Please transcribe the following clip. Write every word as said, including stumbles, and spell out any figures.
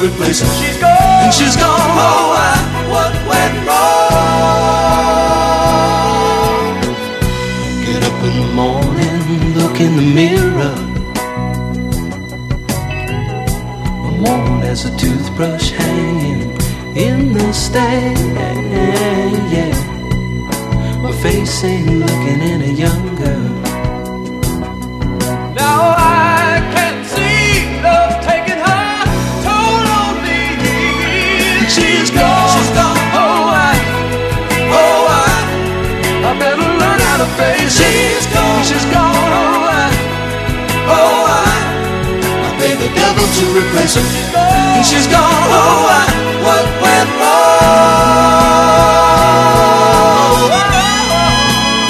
replace her. She's gone, and she's gone. Oh, I, what went wrong? Get up in the morning, look in the mirror. I'm worn as a toothbrush hanging in the stand, yeah. My face ain't looking any younger. Now I can see love taking her toll on me. She's gone, she's gone. Oh, I, oh, I, I better learn how to face it. She's gone, she's gone. Oh, I, oh, I, I pay the devil to replace her. She's gone, she's gone. Oh, I.